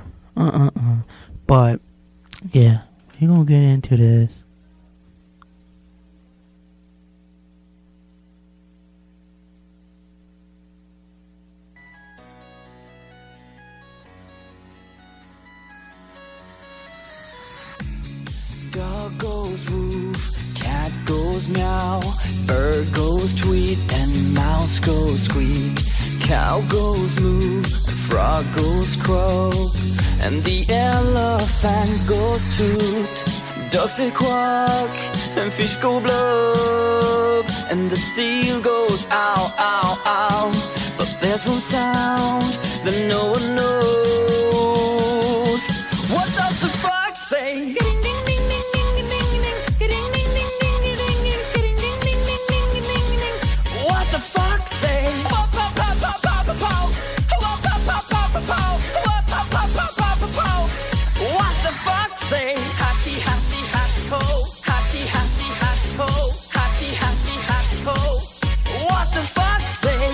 But yeah, we're gonna get into this. Dog goes woof, cat goes meow, bird goes tweet, and mouse goes squeak. Cow goes moo, frog goes croak, and the elephant goes toot. Ducks say quack, and fish go blub, and the seal goes ow, ow, ow. But there's one sound that no one knows. What does the fox say? What the fox say? What the fox say? Happy, happy, happy ho. Happy, happy, happy ho. Happy, happy, happy ho. What the fox say?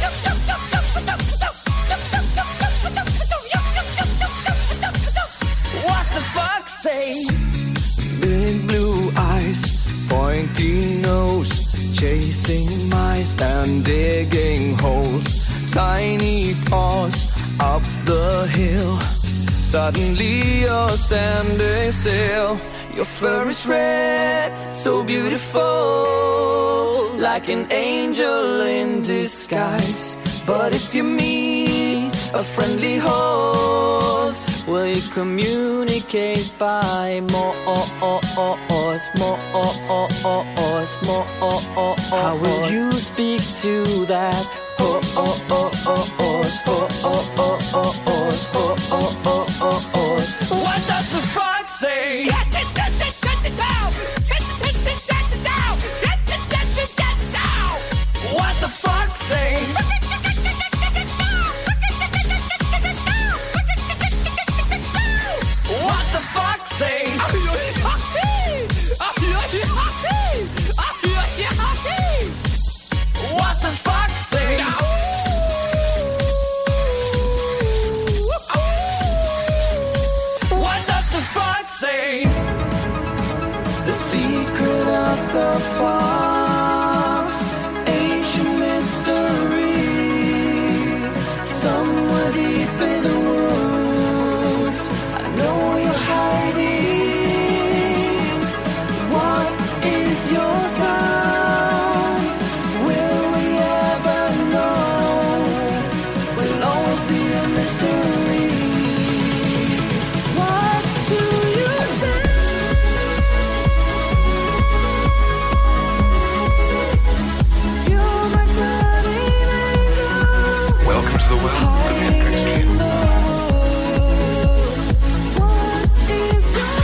What the fox say? Big blue eyes, pointy nose, chasing mice and digging holes. Tiny paws up the hill. Suddenly you're standing still. Your fur is red, so beautiful, like an angel in disguise. But if you meet a friendly host, will you communicate by more? How will you speak to that horse? What does the fox say? What the fox say? What the fox say? What the fox say? the fox, ancient mystery, somewhere deep in the woods. I know you're hiding. What is your sound? Will we ever know? Will always be a mystery. What do you say? You're my guardian angel. Welcome to the world of Hendrix Gin. What is your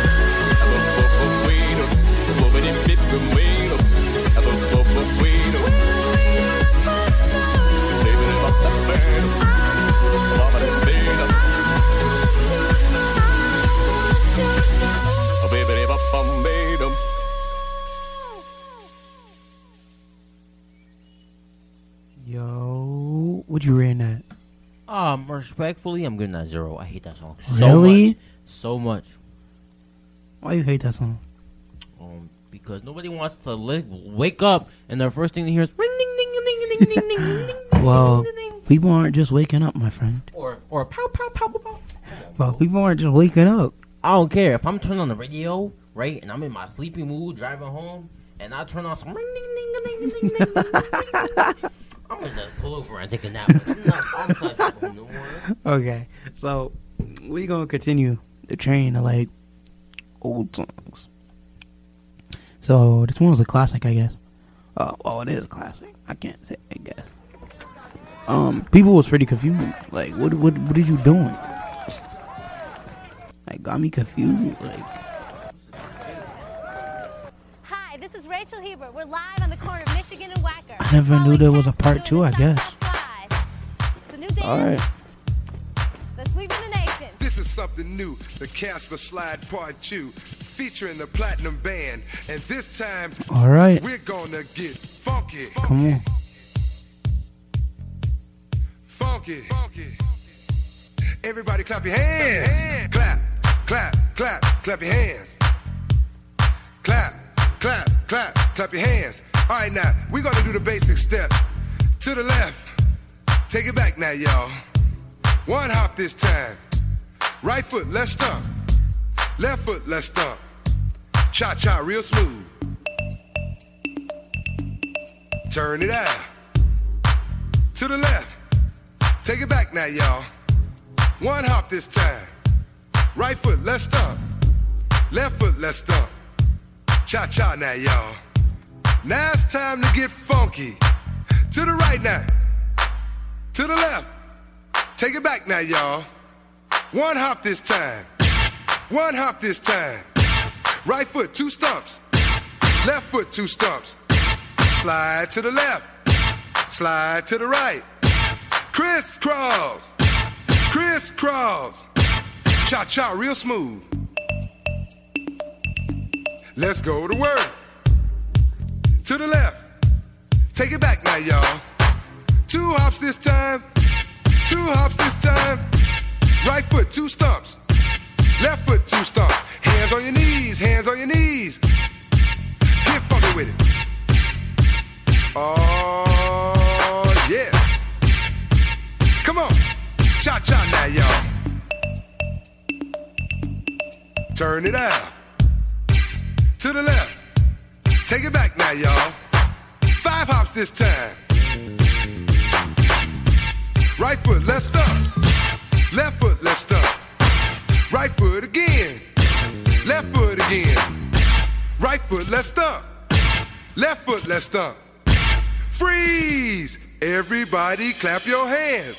Yo, what you rating that? Respectfully, I'm giving that 0. I hate that song Really? so much. Why you hate that song? Because nobody wants to wake up and the first thing they hear is ring ding ding ding ding ding ding ding. Well, people aren't just waking up, my friend. Or pow pow pow pow pow. Well, people aren't just waking up. I don't care if I'm turning on the radio, right, and I'm in my sleepy mood driving home, and I turn on some ring ding ding ding ding ding ding ding. I'm gonna just pull over and take a nap. I'm not trying to go home no more. Okay, so we gonna continue the train of like old songs. So this one was a classic, I guess. Well, it is a classic. I can't say I guess. People was pretty confused. Like, what are you doing? Like, got me confused. Like, Hi, this is Rachel Hebert. We're live on the corner of Michigan and Wacker. I never knew there was a part 2, I guess. The new dance. All right. The sweep of the nation. This is something new, the Casper Slide Part 2, featuring the Platinum Band. And this time, All right. we're gonna get funky. Come on. Funky. Everybody clap your hands. Clap, clap, clap, clap your hands. Clap, clap, clap, clap your hands. All right, now, we're gonna do the basic step. To the left. Take it back now, y'all. One hop this time. Right foot, let's stomp. Left foot, let's stomp. Cha-cha, real smooth. Turn it out. To the left. Take it back now, y'all. One hop this time. Right foot, let's stomp. Left foot, let's stomp. Cha-cha now, y'all. Now it's time to get funky. To the right now. To the left. Take it back now, y'all. One hop this time. One hop this time. Right foot, 2 stumps. Left foot, 2 stumps. Slide to the left. Slide to the right. Crisscross. Crisscross. Cha-cha, real smooth. Let's go to work. To the left. Take it back now, y'all. 2 hops this time. 2 hops this time. Right foot, 2 stumps. Left foot, 2 stumps. Hands on your knees, hands on your knees. Get funky with it. Oh, yeah. Come on. Cha-cha now, y'all. Turn it out. To the left. Take it back now, y'all. 5 hops this time. Right foot, let's stomp. Left foot, let's stomp. Right foot again. Left foot again. Right foot, let's stomp. Left foot, let's stomp. Freeze! Everybody clap your hands.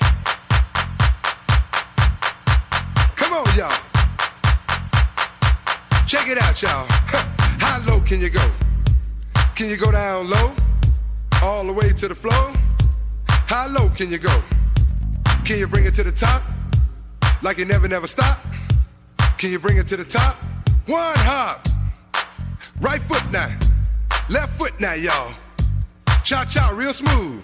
Come on, y'all. Check it out, y'all. How low can you go? Can you go down low? All the way to the floor? How low can you go? Can you bring it to the top? Like you never, never stop? Can you bring it to the top? 1 hop. Right foot now. Left foot now, y'all. Cha-cha, real smooth.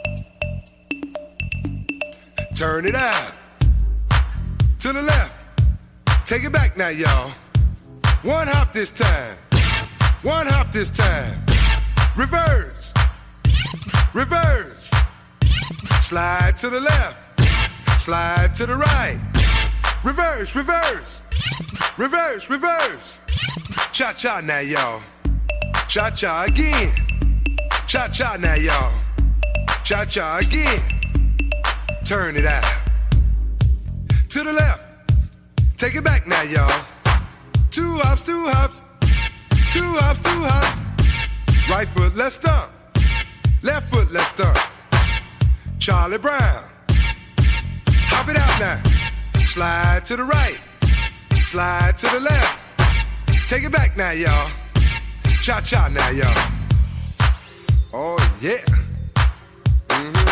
Turn it out. To the left. Take it back now, y'all. 1 hop this time. One hop this time. Reverse. Reverse. Slide to the left. Slide to the right. Reverse, reverse. Reverse, reverse. Cha-cha now, y'all. Cha-cha again. Cha-cha now, y'all. Cha-cha again. Turn it out. To the left. Take it back now, y'all. Two hops, two hops. Two hops, two hops. Right foot, let's stomp. Left foot, let's stomp. Charlie Brown. Hop it out now. Slide to the right. Slide to the left. Take it back now, y'all. Cha-cha now, y'all. Oh, yeah. Mm-hmm.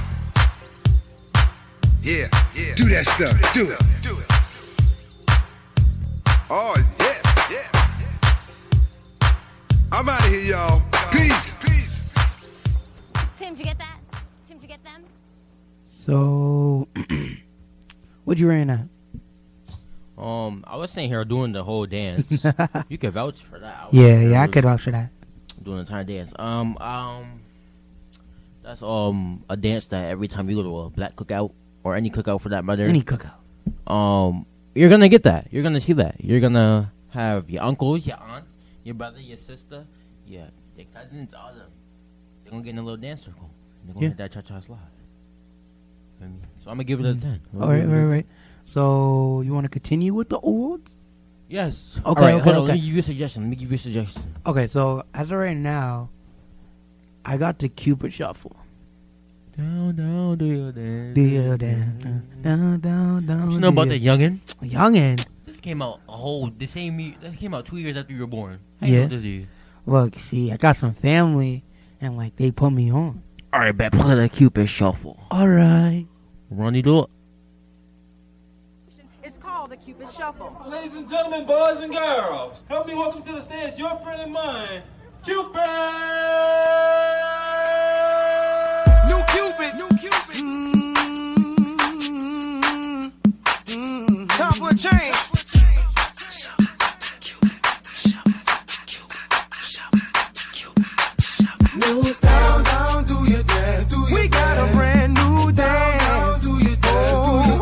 Yeah, yeah. Do that stuff. Do it. Do it. Oh, yeah, yeah. I'm out of here, y'all. Peace. Peace. Tim, did you get that? Tim, did you get them? So, what'd you rate at? I was sitting here doing the whole dance. You can vouch for that. I could vouch for that. Doing the entire dance. That's a dance that every time you go to a black cookout or any cookout for that matter. Any cookout. You're gonna get that. You're gonna see that. You're gonna have your uncles, your aunts, your brother, your sister, your cousins, all of them. They're gonna get in a little dance circle. They're gonna hit that cha-cha slide. So I'm gonna give it a 10. All right. So you want to continue with the awards? Yes. Okay. Hold on. Let me give you a suggestion. Okay, so as of right now, I got the Cupid Shuffle. Down, do your dance. Do your dance. Down. You know about that youngin? Youngin? This came out that came out 2 years after you were born. Yeah. Look, see, I got some family, and they put me on. All right, bet. Play that Cupid Shuffle. All right. Ronnie, do it. It's called the Cupid Shuffle. Ladies and gentlemen, boys and girls, help me welcome to the stage your friend and mine, Cupid! New Cupid! Time for a change. New style, down, do your dance. We got a brand new dance. Down, do your dance.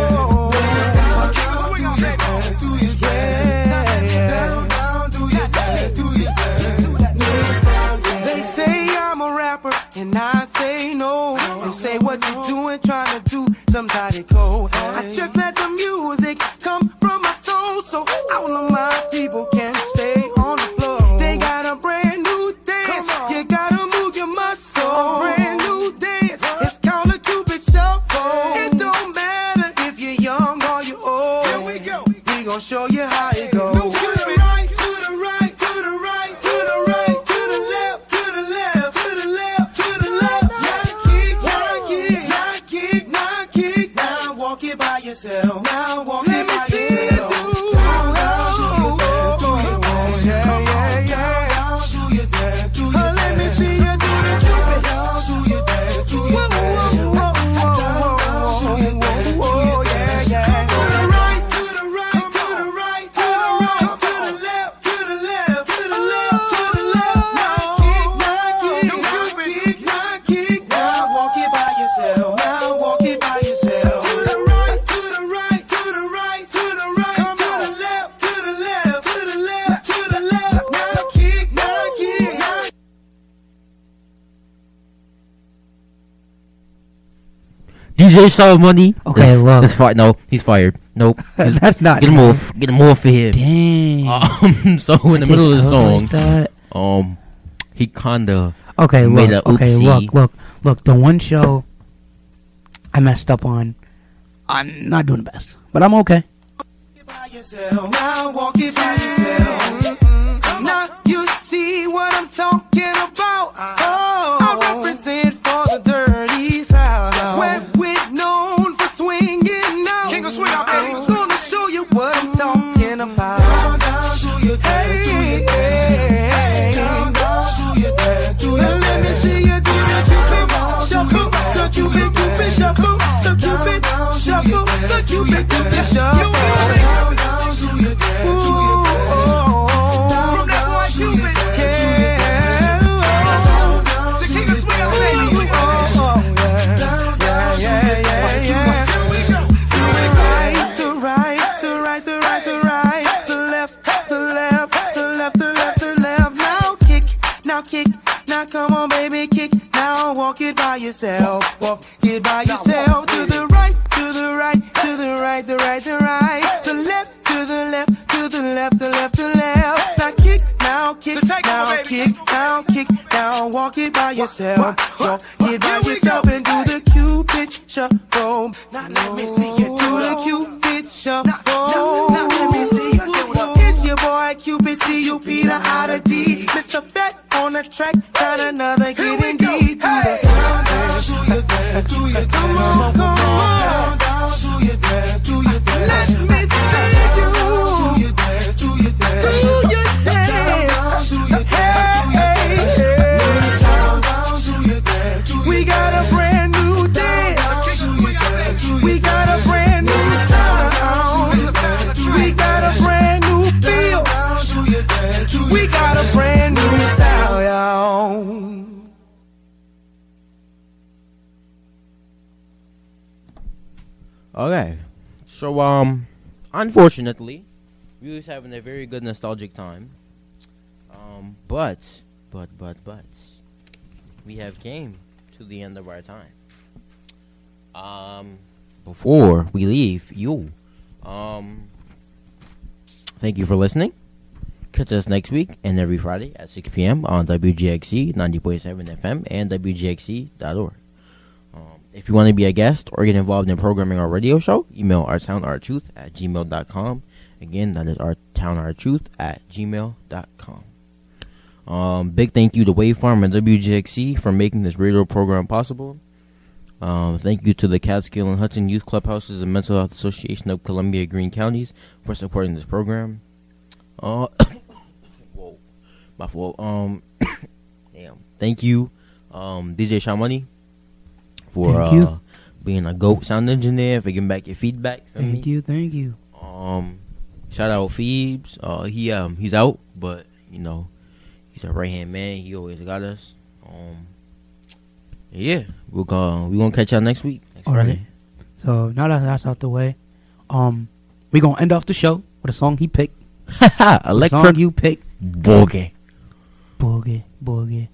Swing on, baby. Do your dance. Down, do your dance. Do your dance. They say I'm a rapper, and I say no. They say what you doing, trying to do somebody cold. I just let the music come from my soul, so all of my people can stay on the floor. They got a brand new dance. You gotta move your muscle. A brand new dance. It's called a Cupid Shuffle. It don't matter if you're young or you're old. Here we go. We gon' show you how it goes. To the right, to the right, to the right, to the right, to the left, to the left, to the left, to the left. Now kick. Now walk it by yourself. Now walk it by yourself. Let me see you do the Cupid. To the right, to the right, to the right, to the right, to the left, to the left, to the left, to the left. Now kick. Now walk it by yourself. Now walk it by yourself. To the right, to the right, to the right, to the right, to the left, to the left, to the left, to the left. Now kick. DJ Star Money. Okay, look. No, he's fired. Nope. That's not. Get him off. Get him off for him. Dang. So in the middle of the song, like he kinda look. a Okay, oopsie. look. The one show I messed up on, I'm not doing the best, but I'm okay. Now walk it by yourself. Now you see what I'm talking about. I represent for the dirty South, where we're known for swinging out. King of swing out, baby. I'm gonna show you what I'm talking about. Down, do your dance, do your dance. Down, do your dance, do your dance. Let me see you do the Cupid Shuffle, the Cupid Shuffle, the Cupid Shuffle, the Cupid Shuffle. From that boy Cupid. yourself. Walk it by yourself. To the right, to the right, to the right, the right, the right. To left, to the left, to the left, the left, the left. Now kick, now kick, now kick, now kick, now walk it by yourself. Walk it by yourself and do the Cupid shuffle. Now let me see you do the Cupid shuffle. Now let me see you do the. It's your boy Cupid, C-U-P, the I-D. Mr. Bet on the track, got another getting deep. Do the dance, do your dance, do your dance. Come on, come on, do your dance, do your dance. Let me see you do your dance, do your dance, do your dance, do your dance, do your dance. We got a brand new dance. We got a brand new sound. We got a brand new feel. We got a brand new style, y'all. Okay, so unfortunately, we was having a very good nostalgic time. But we have came to the end of our time. Before we leave you, thank you for listening. Catch us next week and every Friday at 6 p.m. on WGXC 90.7 FM and WGXC.org. If you want to be a guest or get involved in programming our radio show, email ourtownourtruth@gmail.com. Again, that is ourtownourtruth@gmail.com. Big thank you to Wavefarm and WGXC for making this radio program possible. Thank you to the Catskill and Hudson Youth Clubhouses and Mental Health Association of Columbia Greene Counties for supporting this program. Whoa, my fault. Damn. Thank you, DJ Shamani, for being a GOAT sound engineer, for giving back your feedback. Thank you. Shout out Phoebes. He's out, but you know, he's a right hand man. He always got us. Yeah, we're gonna catch y'all next week. All right. So now that that's out the way, we gonna end off the show with a song he picked. Electric song you picked. Boogie. Boogie, boogie.